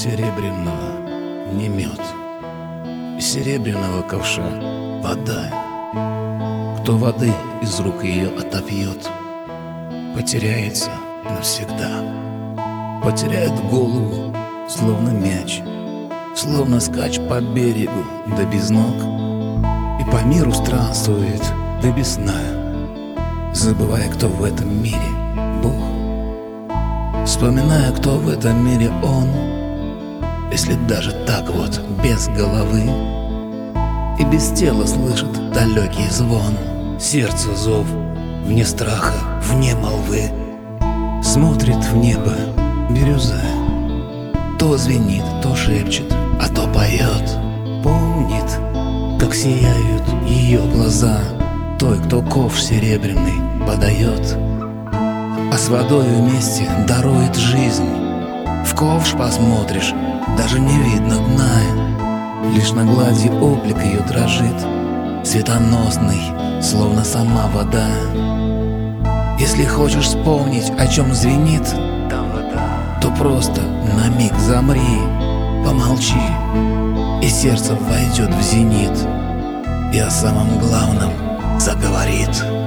серебряного не мед, из серебряного ковша вода. Кто воды из рук ее отопьет, потеряется навсегда. Потеряет голову, словно мяч, словно скач по берегу, да без ног. И по миру странствует, да без сна, забывая, кто в этом мире Бог, вспоминая, кто в этом мире Он. Если даже так вот, без головы и без тела слышит далекий звон, сердце зов, вне страха, вне молвы, смотрит в небо бирюза, то звенит, то шепчет, а то поет. Помнит, как сияют ее глаза той, кто ковш серебряный подает, а с водой вместе дарует жизнь. В ковш посмотришь, даже не видно дна, лишь на глади облик ее дрожит, светоносный, словно сама вода. Если хочешь вспомнить, о чем звенит та вода, то просто на миг замри, помолчи, и сердце войдет в зенит, и о самом главном заговорит.